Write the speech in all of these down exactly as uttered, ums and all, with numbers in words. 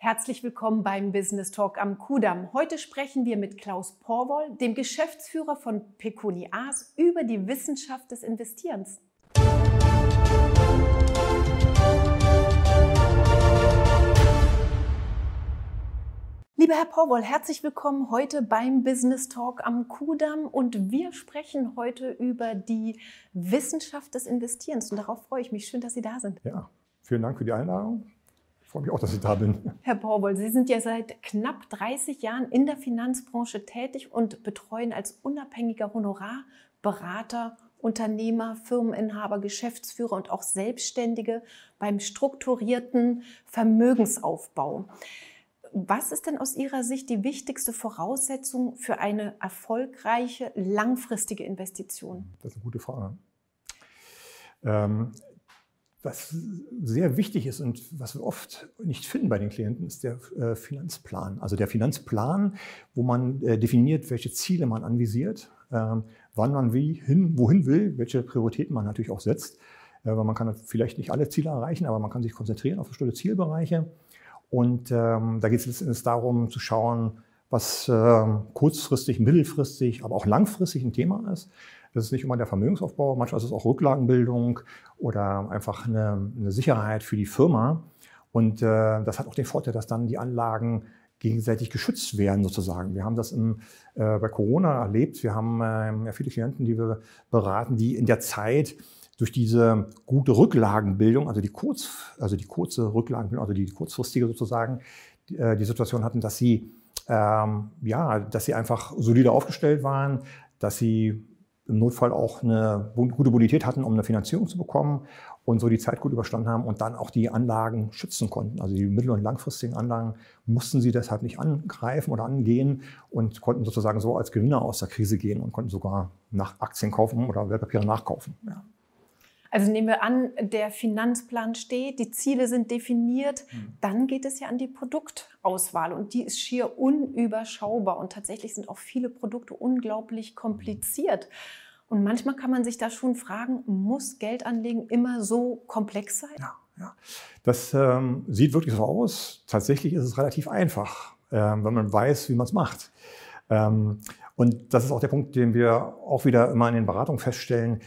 Herzlich willkommen beim Business Talk am Kudamm. Heute sprechen wir mit Klaus Porwoll, dem Geschäftsführer von Pecunias, über die Wissenschaft des Investierens. Lieber Herr Porwoll, herzlich willkommen heute beim Business Talk am Kudamm und wir sprechen heute über die Wissenschaft des Investierens und darauf freue ich mich. Schön, dass Sie da sind. Ja, vielen Dank für die Einladung. Ich freue mich auch, dass ich da bin. Herr Porwoll, Sie sind ja seit knapp dreißig Jahren in der Finanzbranche tätig und betreuen als unabhängiger Honorarberater Unternehmer, Firmeninhaber, Geschäftsführer und auch Selbstständige beim strukturierten Vermögensaufbau. Was ist denn aus Ihrer Sicht die wichtigste Voraussetzung für eine erfolgreiche, langfristige Investition? Das ist eine gute Frage. Ähm, Was sehr wichtig ist und was wir oft nicht finden bei den Klienten, ist der äh, Finanzplan. Also der Finanzplan, wo man äh, definiert, welche Ziele man anvisiert, äh, wann man wie hin, wohin will, welche Prioritäten man natürlich auch setzt. Äh, weil man kann vielleicht nicht alle Ziele erreichen, aber man kann sich konzentrieren auf bestimmte Zielbereiche. Und ähm, da geht es letztendlich darum zu schauen, was äh, kurzfristig, mittelfristig, aber auch langfristig ein Thema ist. Das ist nicht immer der Vermögensaufbau, manchmal ist es auch Rücklagenbildung oder einfach eine, eine Sicherheit für die Firma. Und äh, das hat auch den Vorteil, dass dann die Anlagen gegenseitig geschützt werden sozusagen. Wir haben das im, äh, bei Corona erlebt. Wir haben äh, ja viele Klienten, die wir beraten, die in der Zeit durch diese gute Rücklagenbildung, also die, kurz, also die kurze Rücklagenbildung, also die kurzfristige sozusagen, die, äh, die Situation hatten, dass sie, ähm, ja, dass sie einfach solide aufgestellt waren, dass sie im Notfall auch eine gute Bonität hatten, um eine Finanzierung zu bekommen und so die Zeit gut überstanden haben und dann auch die Anlagen schützen konnten. Also die mittel- und langfristigen Anlagen mussten sie deshalb nicht angreifen oder angehen und konnten sozusagen so als Gewinner aus der Krise gehen und konnten sogar nach Aktien kaufen oder Wertpapiere nachkaufen. Ja. Also nehmen wir an, der Finanzplan steht, die Ziele sind definiert, mhm. Dann geht es ja an die Produktauswahl und die ist schier unüberschaubar und tatsächlich sind auch viele Produkte unglaublich kompliziert. Und manchmal kann man sich da schon fragen, muss Geldanlegen immer so komplex sein? Ja, ja. Das ähm, sieht wirklich so aus. Tatsächlich ist es relativ einfach, ähm, wenn man weiß, wie man es macht. Ähm, und das ist auch der Punkt, den wir auch wieder immer in den Beratungen feststellen.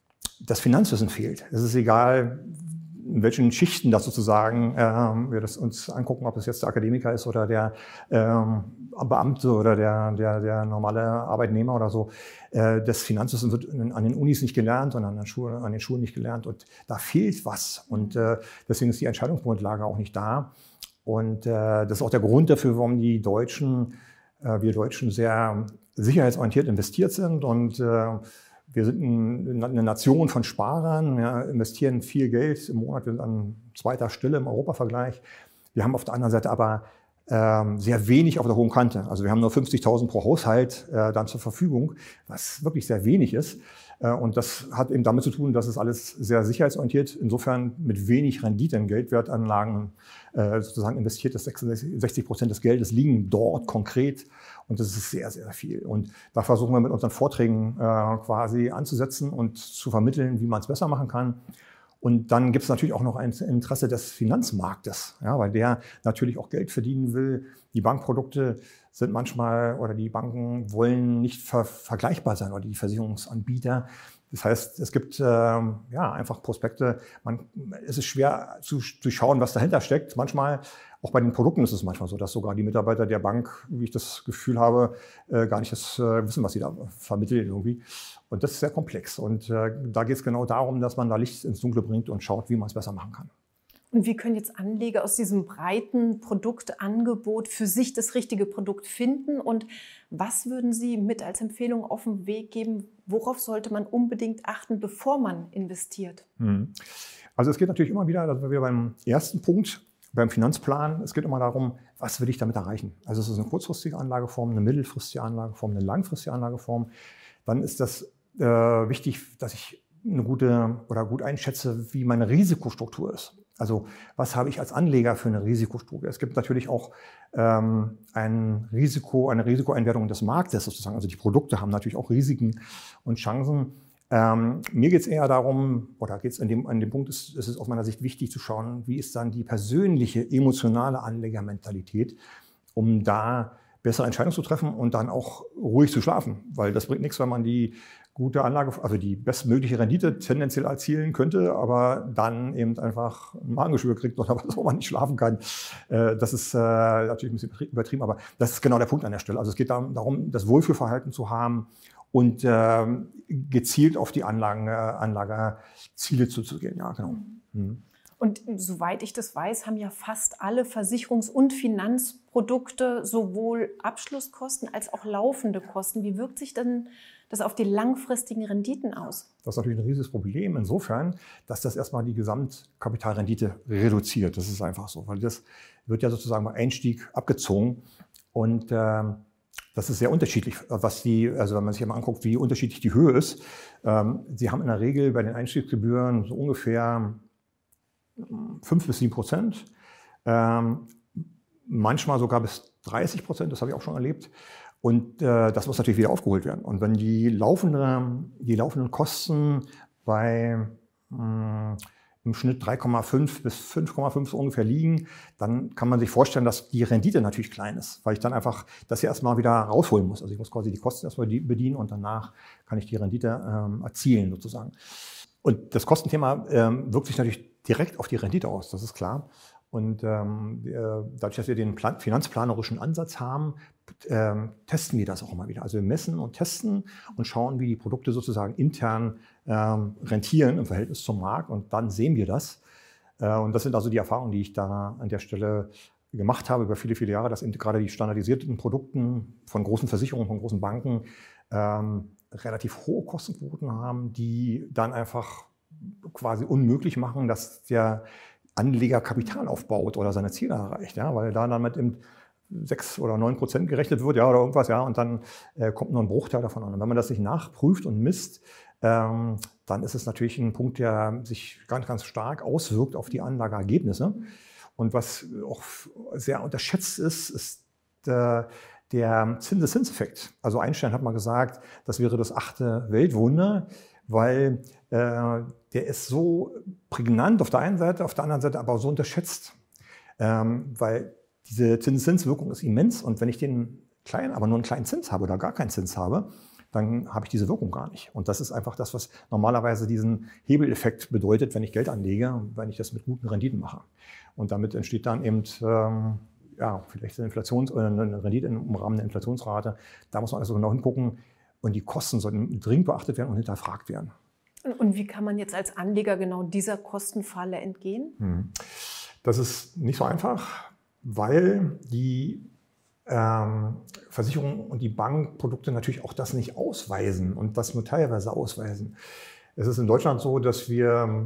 Das Finanzwissen fehlt. Es ist egal, in welchen Schichten das sozusagen ähm, wir das uns angucken, ob es jetzt der Akademiker ist oder der ähm, Beamte oder der, der, der normale Arbeitnehmer oder so. Äh, das Finanzwissen wird an den Unis nicht gelernt und an, der Schule, an den Schulen nicht gelernt und da fehlt was. Und äh, deswegen ist die Entscheidungsgrundlage auch nicht da. Und äh, das ist auch der Grund dafür, warum die Deutschen, äh, wir Deutschen sehr sicherheitsorientiert investiert sind und äh, wir sind eine Nation von Sparern, ja, investieren viel Geld im Monat, wir sind an zweiter Stelle im Europavergleich. Wir haben auf der anderen Seite aber ähm, sehr wenig auf der hohen Kante. Also wir haben nur fünfzigtausend pro Haushalt äh, dann zur Verfügung, was wirklich sehr wenig ist. Äh, und das hat eben damit zu tun, dass es alles sehr sicherheitsorientiert, insofern mit wenig Rendite in Geldwertanlagen äh, sozusagen investiert ist. sechsundsechzig Prozent des Geldes liegen dort konkret. Und das ist sehr, sehr viel. Und da versuchen wir mit unseren Vorträgen äh, quasi anzusetzen und zu vermitteln, wie man es besser machen kann. Und dann gibt es natürlich auch noch ein Interesse des Finanzmarktes, ja, weil der natürlich auch Geld verdienen will. Die Bankprodukte sind manchmal oder die Banken wollen nicht ver vergleichbar sein oder die Versicherungsanbieter. Das heißt, es gibt ähm, ja, einfach Prospekte. Man, es ist schwer zu durchschauen, was dahinter steckt. Manchmal, auch bei den Produkten ist es manchmal so, dass sogar die Mitarbeiter der Bank, wie ich das Gefühl habe, äh, gar nicht das äh, wissen, was sie da vermitteln irgendwie. Und das ist sehr komplex. Und äh, da geht es genau darum, dass man da Licht ins Dunkle bringt und schaut, wie man es besser machen kann. Und wie können jetzt Anleger aus diesem breiten Produktangebot für sich das richtige Produkt finden? Und was würden Sie mit als Empfehlung auf den Weg geben? Worauf sollte man unbedingt achten, bevor man investiert? Also es geht natürlich immer wieder, das war wieder beim ersten Punkt, beim Finanzplan. Es geht immer darum, was will ich damit erreichen? Also es ist eine kurzfristige Anlageform, eine mittelfristige Anlageform, eine langfristige Anlageform. Dann ist das äh, wichtig, dass ich eine gute oder gut einschätze, wie meine Risikostruktur ist. Also was habe ich als Anleger für eine Risikostruktur? Es gibt natürlich auch ähm, ein Risiko, eine Risikoeinwertung des Marktes sozusagen. Also die Produkte haben natürlich auch Risiken und Chancen. Ähm, mir geht es eher darum, oder geht es an dem, an dem Punkt, ist, ist es aus meiner Sicht wichtig zu schauen, wie ist dann die persönliche, emotionale Anlegermentalität, um da bessere Entscheidungen zu treffen und dann auch ruhig zu schlafen. Weil das bringt nichts, wenn man die gute Anlage, also die bestmögliche Rendite tendenziell erzielen könnte, aber dann eben einfach ein Magengeschwür kriegt oder was, wo man nicht schlafen kann. Das ist natürlich ein bisschen übertrieben, aber das ist genau der Punkt an der Stelle. Also es geht darum, das Wohlfühlverhalten zu haben und gezielt auf die Anlagen, Anlageziele zuzugehen. Ja, genau. Mhm. Und soweit ich das weiß, haben ja fast alle Versicherungs- und Finanzprodukte sowohl Abschlusskosten als auch laufende Kosten. Wie wirkt sich denn das auf die langfristigen Renditen aus? Das ist natürlich ein riesiges Problem insofern, dass das erstmal die Gesamtkapitalrendite reduziert. Das ist einfach so, weil das wird ja sozusagen beim Einstieg abgezogen und äh, das ist sehr unterschiedlich, was die, also wenn man sich mal anguckt, wie unterschiedlich die Höhe ist. Ähm, Sie haben in der Regel bei den Einstiegsgebühren so ungefähr fünf bis sieben Prozent, ähm, manchmal sogar bis dreißig Prozent, das habe ich auch schon erlebt. Und äh, das muss natürlich wieder aufgeholt werden. Und wenn die, laufende, die laufenden Kosten bei mh, im Schnitt drei Komma fünf bis fünf Komma fünf so ungefähr liegen, dann kann man sich vorstellen, dass die Rendite natürlich klein ist, weil ich dann einfach das hier erstmal wieder rausholen muss. Also ich muss quasi die Kosten erstmal bedienen und danach kann ich die Rendite ähm, erzielen sozusagen. Und das Kostenthema ähm, wirkt sich natürlich direkt auf die Rendite aus, das ist klar. Und ähm, dadurch, dass wir den Plan- finanzplanerischen Ansatz haben, ähm, testen wir das auch immer wieder. Also wir messen und testen und schauen, wie die Produkte sozusagen intern ähm, rentieren im Verhältnis zum Markt. Und dann sehen wir das. Äh, und das sind also die Erfahrungen, die ich da an der Stelle gemacht habe über viele, viele Jahre, dass eben gerade die standardisierten Produkten von großen Versicherungen, von großen Banken ähm, relativ hohe Kostenquoten haben, die dann einfach quasi unmöglich machen, dass der Anleger Kapital aufbaut oder seine Ziele erreicht, ja, weil da dann mit eben sechs oder neun Prozent gerechnet wird, ja, oder irgendwas, ja, und dann äh, kommt nur ein Bruchteil davon an. Und wenn man das nicht nachprüft und misst, ähm, dann ist es natürlich ein Punkt, der sich ganz, ganz stark auswirkt auf die Anlageergebnisse. Und was auch sehr unterschätzt ist, ist äh, der Zinseszinseffekt. Also Einstein hat mal gesagt, das wäre das achte Weltwunder, weil äh, der ist so prägnant auf der einen Seite, auf der anderen Seite aber so unterschätzt. Ähm, weil diese Zinseszinswirkung ist immens und wenn ich den kleinen, aber nur einen kleinen Zins habe oder gar keinen Zins habe, dann habe ich diese Wirkung gar nicht. Und das ist einfach das, was normalerweise diesen Hebeleffekt bedeutet, wenn ich Geld anlege, wenn ich das mit guten Renditen mache. Und damit entsteht dann eben ähm, ja, vielleicht eine, Inflations- oder eine Rendite im Rahmen der Inflationsrate. Da muss man also genau hingucken. Und die Kosten sollten dringend beachtet werden und hinterfragt werden. Und wie kann man jetzt als Anleger genau dieser Kostenfalle entgehen? Das ist nicht so einfach, weil die ähm, Versicherungen und die Bankprodukte natürlich auch das nicht ausweisen und das nur teilweise ausweisen. Es ist in Deutschland so, dass wir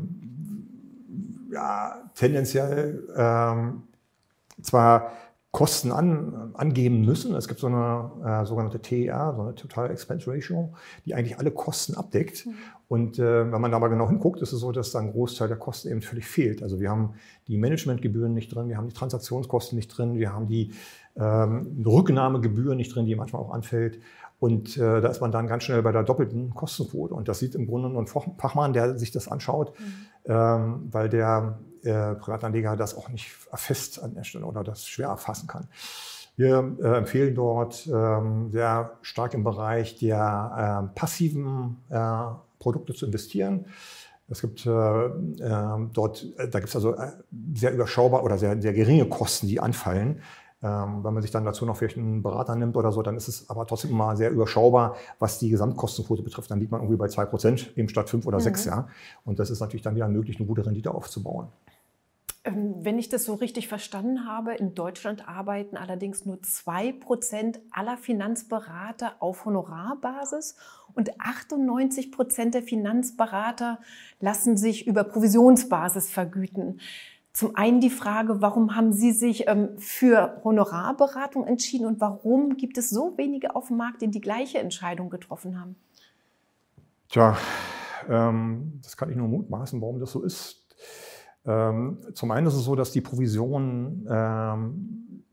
ja, tendenziell ähm, zwar Kosten an, angeben müssen. Es gibt so eine äh, sogenannte T E R, so eine Total Expense Ratio, die eigentlich alle Kosten abdeckt. Mhm. Und äh, wenn man da mal genau hinguckt, ist es so, dass da ein Großteil der Kosten eben völlig fehlt. Also wir haben die Managementgebühren nicht drin, wir haben die Transaktionskosten nicht drin, wir haben die ähm, Rücknahmegebühren nicht drin, die manchmal auch anfällt. Und äh, da ist man dann ganz schnell bei der doppelten Kostenquote. Und das sieht im Grunde nur ein Fachmann, der sich das anschaut, mhm. ähm, weil der äh, Privatanleger das auch nicht erfasst an der Stelle oder das schwer erfassen kann. Wir äh, empfehlen dort ähm, sehr stark im Bereich der äh, passiven äh, Produkte zu investieren. Es gibt äh, äh, dort, äh, da gibt es also äh, sehr überschaubar oder sehr, sehr geringe Kosten, die anfallen. Ähm, wenn man sich dann dazu noch vielleicht einen Berater nimmt oder so, dann ist es aber trotzdem immer sehr überschaubar, was die Gesamtkostenquote betrifft. Dann liegt man irgendwie bei zwei Prozent eben statt fünf oder mhm. sechs. Ja. Und das ist natürlich dann wieder möglich, eine gute Rendite aufzubauen. Wenn ich das so richtig verstanden habe, in Deutschland arbeiten allerdings nur zwei Prozent aller Finanzberater auf Honorarbasis und achtundneunzig Prozent der Finanzberater lassen sich über Provisionsbasis vergüten. Zum einen die Frage, warum haben Sie sich ähm, für Honorarberatung entschieden und warum gibt es so wenige auf dem Markt, die die gleiche Entscheidung getroffen haben? Tja, ähm, das kann ich nur mutmaßen, warum das so ist. Ähm, zum einen ist es so, dass die Provisionen ähm,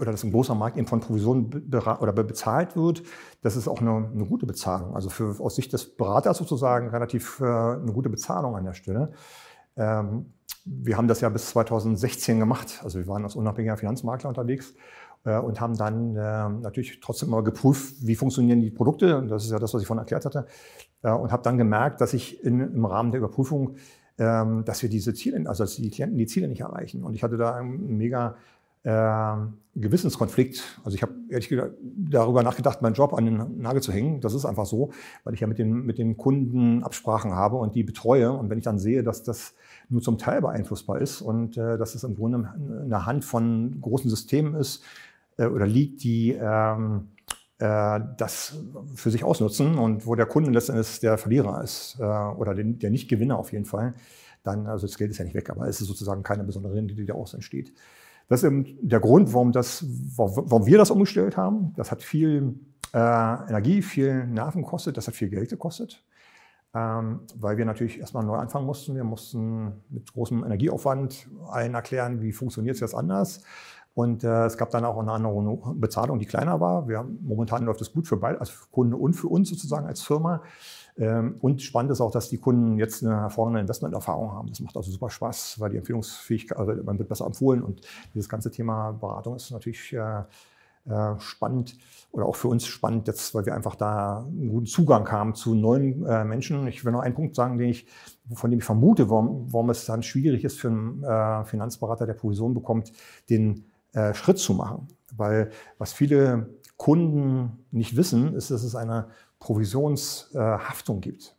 oder dass ein großer Markt eben von Provisionen be oder bezahlt wird, das ist auch eine, eine gute Bezahlung. Also für, aus Sicht des Beraters sozusagen relativ äh, eine gute Bezahlung an der Stelle. Ähm, wir haben das ja bis zweitausendsechzehn gemacht. Also wir waren als unabhängiger Finanzmakler unterwegs äh, und haben dann äh, natürlich trotzdem immer geprüft, wie funktionieren die Produkte. Und das ist ja das, was ich vorhin erklärt hatte. Äh, und habe dann gemerkt, dass ich in, im Rahmen der Überprüfung, äh, dass wir diese Ziele, also dass die Klienten die Ziele nicht erreichen. Und ich hatte da einen mega Äh, Gewissenskonflikt. Also ich habe ehrlich gesagt darüber nachgedacht, meinen Job an den Nagel zu hängen. Das ist einfach so, weil ich ja mit den, mit den Kunden Absprachen habe und die betreue. Und wenn ich dann sehe, dass das nur zum Teil beeinflussbar ist und äh, dass es im Grunde in der Hand von großen Systemen ist äh, oder liegt, die ähm, äh, das für sich ausnutzen und wo der Kunde letztendlich der Verlierer ist äh, oder den, der Nicht-Gewinner auf jeden Fall, dann, also das Geld ist ja nicht weg, aber es ist sozusagen keine besondere Rendite, die daraus entsteht. Das ist eben der Grund, warum, das, warum wir das umgestellt haben. Das hat viel äh, Energie, viel Nerven gekostet, das hat viel Geld gekostet, ähm, weil wir natürlich erstmal neu anfangen mussten. Wir mussten mit großem Energieaufwand allen erklären, wie funktioniert es jetzt anders. Und äh, es gab dann auch eine andere Bezahlung, die kleiner war. Wir haben, momentan läuft es gut für beide, also für Kunden und für uns sozusagen als Firma. Ähm, und spannend ist auch, dass die Kunden jetzt eine hervorragende Investmenterfahrung haben. Das macht also super Spaß, weil die Empfehlungsfähigkeit, also man wird besser empfohlen. Und dieses ganze Thema Beratung ist natürlich äh, äh, spannend oder auch für uns spannend, jetzt, weil wir einfach da einen guten Zugang haben zu neuen äh, Menschen. Ich will noch einen Punkt sagen, den ich, von dem ich vermute, warum, warum es dann schwierig ist für einen äh, Finanzberater, der Provision bekommt, den äh, Schritt zu machen. Weil was viele Kunden nicht wissen, ist, dass es eine Provisionshaftung äh, gibt.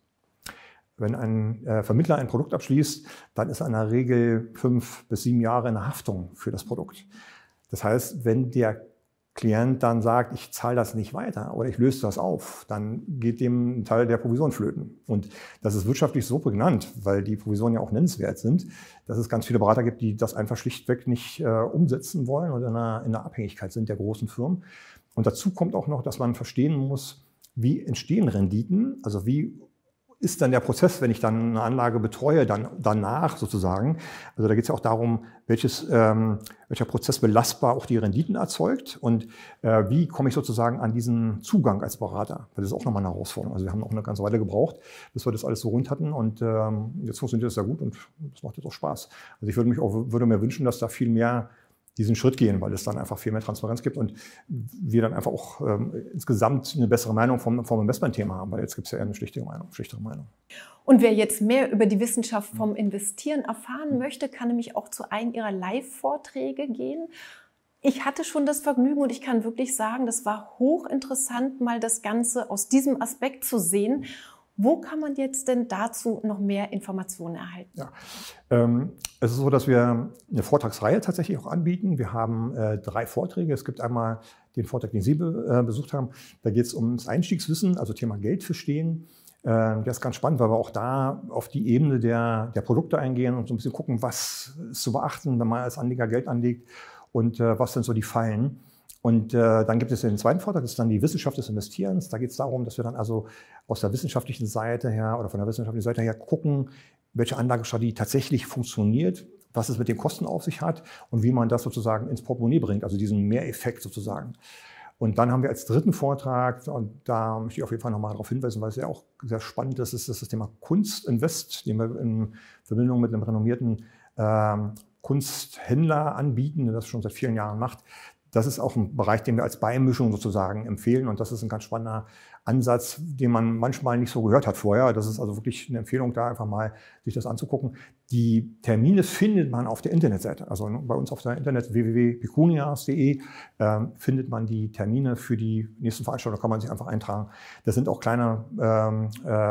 Wenn ein äh, Vermittler ein Produkt abschließt, dann ist in der Regel fünf bis sieben Jahre eine Haftung für das Produkt. Das heißt, wenn der Klient dann sagt, ich zahle das nicht weiter oder ich löse das auf, dann geht dem ein Teil der Provision flöten. Und das ist wirtschaftlich so prägnant, weil die Provisionen ja auch nennenswert sind, dass es ganz viele Berater gibt, die das einfach schlichtweg nicht äh, umsetzen wollen oder in einer, in einer Abhängigkeit sind der großen Firmen. Und dazu kommt auch noch, dass man verstehen muss, wie entstehen Renditen, also wie ist dann der Prozess, wenn ich dann eine Anlage betreue, dann danach sozusagen. Also da geht es ja auch darum, welches, ähm, welcher Prozess belastbar auch die Renditen erzeugt und äh, wie komme ich sozusagen an diesen Zugang als Berater. Das ist auch nochmal eine Herausforderung. Also wir haben auch eine ganze Weile gebraucht, bis wir das alles so rund hatten und ähm, jetzt funktioniert das sehr gut und das macht jetzt auch Spaß. Also ich würde, mich auch, würde mir wünschen, dass da viel mehr diesen Schritt gehen, weil es dann einfach viel mehr Transparenz gibt und wir dann einfach auch ähm, insgesamt eine bessere Meinung vom, vom Investmentthema haben, weil jetzt gibt es ja eher eine schlichtere Meinung, schlichtere Meinung. Und wer jetzt mehr über die Wissenschaft vom Investieren erfahren möchte, kann nämlich auch zu einem Ihrer Live-Vorträge gehen. Ich hatte schon das Vergnügen und ich kann wirklich sagen, das war hochinteressant, mal das Ganze aus diesem Aspekt zu sehen. Wo kann man jetzt denn dazu noch mehr Informationen erhalten? Ja, ähm, es ist so, dass wir eine Vortragsreihe tatsächlich auch anbieten. Wir haben äh, drei Vorträge. Es gibt einmal den Vortrag, den Sie be, äh, besucht haben. Da geht es ums Einstiegswissen, also Thema Geld verstehen. Äh, der ist ganz spannend, weil wir auch da auf die Ebene der, der Produkte eingehen und so ein bisschen gucken, was ist zu beachten, wenn man als Anleger Geld anlegt und äh, was sind so die Fallen. Und äh, dann gibt es den zweiten Vortrag, das ist dann die Wissenschaft des Investierens. Da geht es darum, dass wir dann also aus der wissenschaftlichen Seite her oder von der wissenschaftlichen Seite her gucken, welche Anlagestrategie tatsächlich funktioniert, was es mit den Kosten auf sich hat und wie man das sozusagen ins Portemonnaie bringt, also diesen Mehreffekt sozusagen. Und dann haben wir als dritten Vortrag, und da möchte ich auf jeden Fall nochmal darauf hinweisen, weil es ja auch sehr spannend ist, ist das Thema Kunstinvest, den wir in Verbindung mit einem renommierten äh, Kunsthändler anbieten, der das schon seit vielen Jahren macht. Das ist auch ein Bereich, den wir als Beimischung sozusagen empfehlen. Und das ist ein ganz spannender Ansatz, den man manchmal nicht so gehört hat vorher. Das ist also wirklich eine Empfehlung, da einfach mal sich das anzugucken. Die Termine findet man auf der Internetseite. Also bei uns auf der Internet w w w punkt pecunias punkt de äh, findet man die Termine für die nächsten Veranstaltungen. Da kann man sich einfach eintragen. Das sind auch kleine ähm,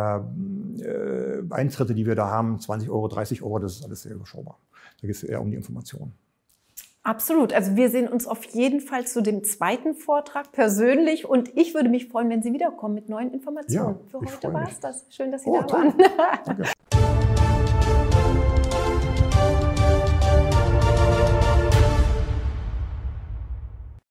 äh, Eintritte, die wir da haben. zwanzig Euro, dreißig Euro, das ist alles sehr überschaubar. Da geht es eher um die Informationen. Absolut. Also wir sehen uns auf jeden Fall zu dem zweiten Vortrag persönlich und ich würde mich freuen, wenn Sie wiederkommen mit neuen Informationen. Ja, Für heute war es das. Schön, dass Sie oh, da toll. waren. Danke.